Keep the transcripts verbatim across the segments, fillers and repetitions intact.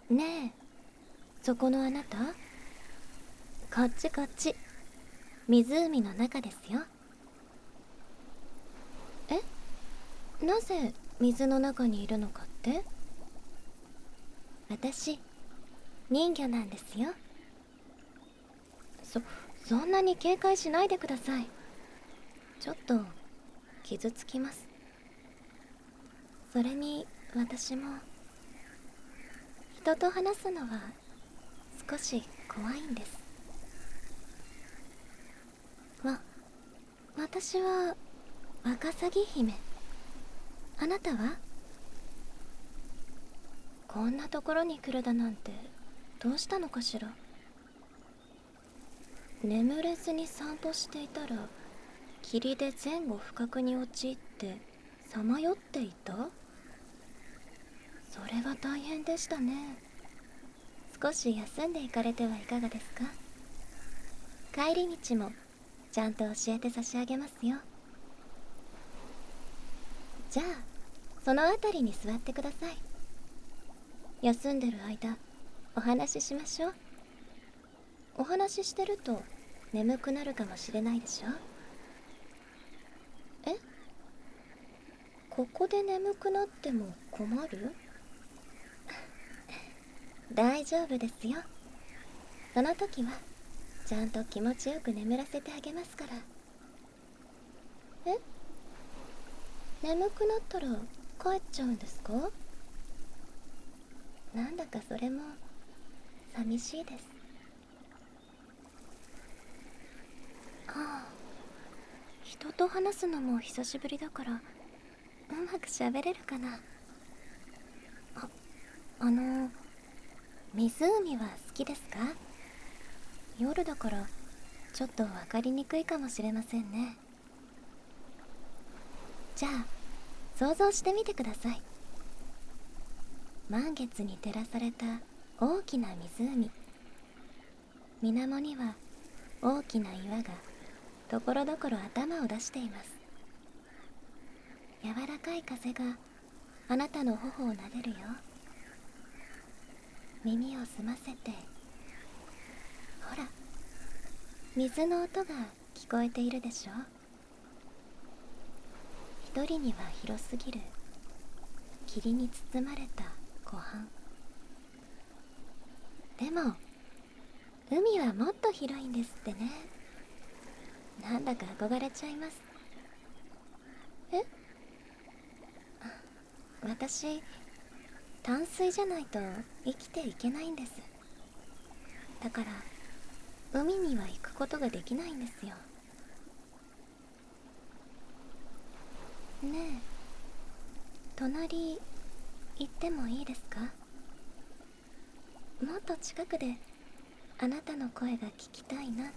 ねえ、そこのあなた、こっちこっち。湖の中ですよ。え、なぜ水の中にいるのかって？私、人魚なんですよ。そそんなに警戒しないでください。ちょっと傷つきます。それに私も人と話すのは少し怖いんです。わ私はワカサギ姫。あなたは？こんなところに来るだなんてどうしたのかしら。眠れずに散歩していたら霧で前後不覚に陥ってさまよっていた？それは大変でしたね。少し休んでいかれてはいかがですか？帰り道もちゃんと教えて差し上げますよ。じゃあその辺りに座ってください。休んでる間お話ししましょう。お話ししてると眠くなるかもしれないでしょ。え、ここで眠くなっても困る？大丈夫ですよ。その時はちゃんと気持ちよく眠らせてあげますから。え、眠くなったら帰っちゃうんですか？なんだかそれも寂しいです。ああ、人と話すのも久しぶりだからうまく喋れるかな。あ、あの湖は好きですか？夜だからちょっと分かりにくいかもしれませんね。じゃあ想像してみてください。満月に照らされた大きな湖。水面には大きな岩がところどころ頭を出しています。柔らかい風があなたの頬を撫でるよ。耳を澄ませて。ほら、水の音が聞こえているでしょ。一人には広すぎる霧に包まれた湖畔。でも海はもっと広いんですってね。なんだか憧れちゃいます。え、私淡水じゃないと生きていけないんです。だから海には行くことができないんですよ。ねえ、隣行ってもいいですか？もっと近くであなたの声が聞きたいなって。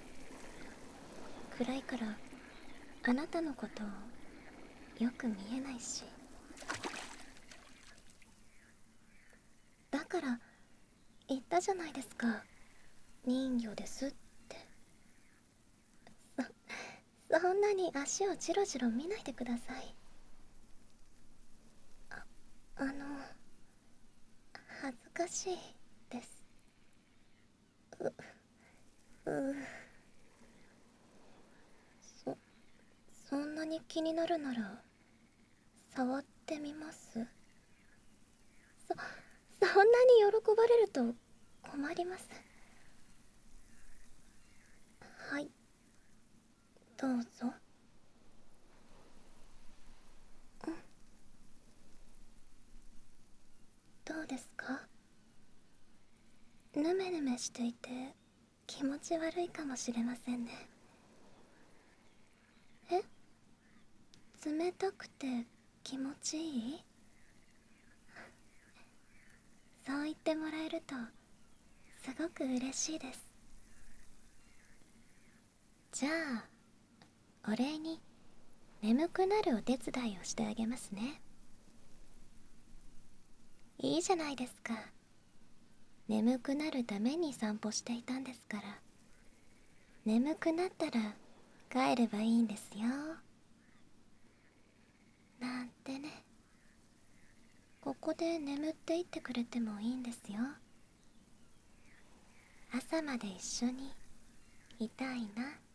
暗いからあなたのことよく見えないし。だから言ったじゃないですか、人魚ですって。そそんなに足をジロジロ見ないでください。ああの恥ずかしいです。ううそそんなに気になるなら触ってみます。そそんなに喜ばれると困ります。はい、どうぞ。どうですか？ヌメヌメしていて気持ち悪いかもしれませんね。え、冷たくて気持ちいい？そう言ってもらえるとすごく嬉しいです。じゃあお礼に眠くなるお手伝いをしてあげますね。いいじゃないですか。眠くなるために散歩していたんですから。眠くなったら帰ればいいんですよ。なんてね。 ここで眠っていってくれてもいいんですよ。朝まで一緒にいたいな。